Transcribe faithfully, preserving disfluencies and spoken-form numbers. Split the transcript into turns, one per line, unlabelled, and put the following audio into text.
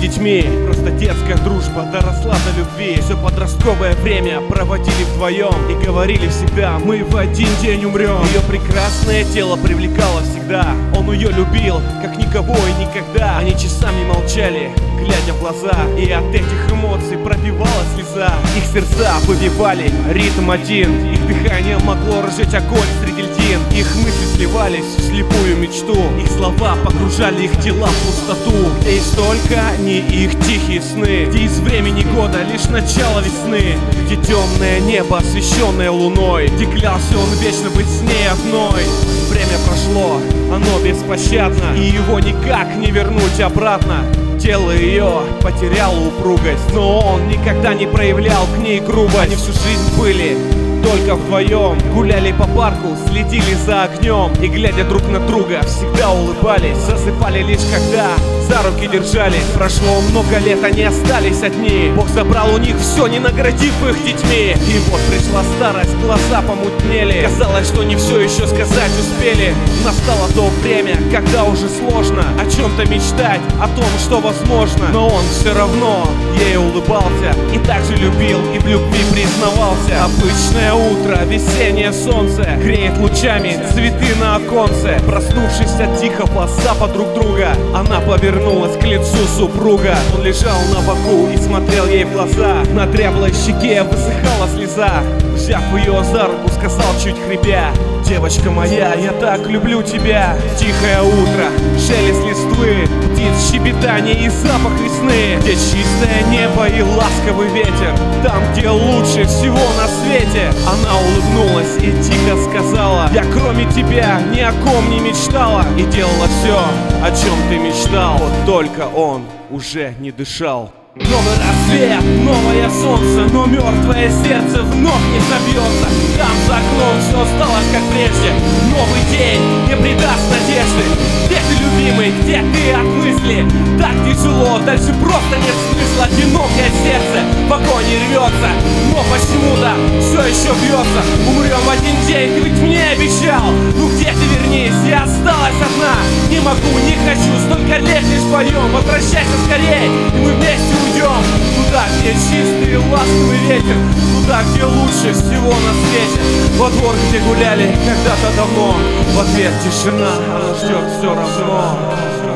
детьми. Просто детская дружба доросла до любви. Все подростковое время проводили вдвоем и говорили всегда: мы в один день умрем. Ее прекрасное тело привлекало всегда. Он ее любил, как никого и никогда. Они часами молчали, глядя в глаза, и от этих эмоций пробивалась слеза. Их сердца выбивали ритм один, их дыхание могло разжечь огонь среди льдин. Их мысли сливались в слепую мечту, их слова погружали их тела в пустоту, где есть только не их тихие сны, где из времени года лишь начало весны, где темное небо, освещенное луной, где клялся он вечно быть с ней одной. Время прошло, оно беспощадно, и его никак не вернуть обратно. Тело ее потеряло упругость, но он никогда не проявлял к ней грубо. Они всю жизнь были только вдвоем, гуляли по парку, следили за огнем, и, глядя друг на друга, всегда улыбались. Засыпали лишь когда за руки держались. Прошло много лет, они остались одни. Бог забрал у них все, не наградив их детьми. И вот пришла старость, глаза помутнели. Казалось, что не все еще сказать успели. Настало то время, когда уже сложно о чем-то мечтать, о том, что возможно. Но он все равно ей улыбался, и также любил, и в любви признавался. Обычное утро, весеннее солнце греет лучами цветы на оконце. Проснувшись от тихого запаха друг друга, она повернулась к лицу супруга. Он лежал на боку и смотрел ей в глаза. На дряблой щеке высыхала слеза. Взяв ее за руку, сказал чуть хрипя: девочка моя, я так люблю тебя. Тихое утро, шелест листвы, птиц щебетание и запах весны, где чистое небо и ласковый ветер, там, где лучше всего на свете. Она улыбнулась и тихо сказала: я кроме тебя ни о ком не мечтала, и делала все, о чем ты мечтал. Вот только он уже не дышал. Новый рассвет, новое солнце, но мертвое сердце вновь не забьется. Там за окном все осталось как прежде. Новый день не придаст надежды. Где ты, любимый, где ты от мысли? Так тяжело, дальше просто нет смысла. Одинокое сердце в огонь рвется, но почему-то все еще бьется. Умрем в один день, ты ведь мне обещал. Ну где ты, вернись, я осталась одна. Не могу, не хочу, столько лет лишь поем. Возвращайся скорей, и мы вместе уйдем туда, где чистый и ласковый ветер, туда, где лучше всего на свете. Во двор, где гуляли когда-то давно, в ответ тишина, она ждет все равно.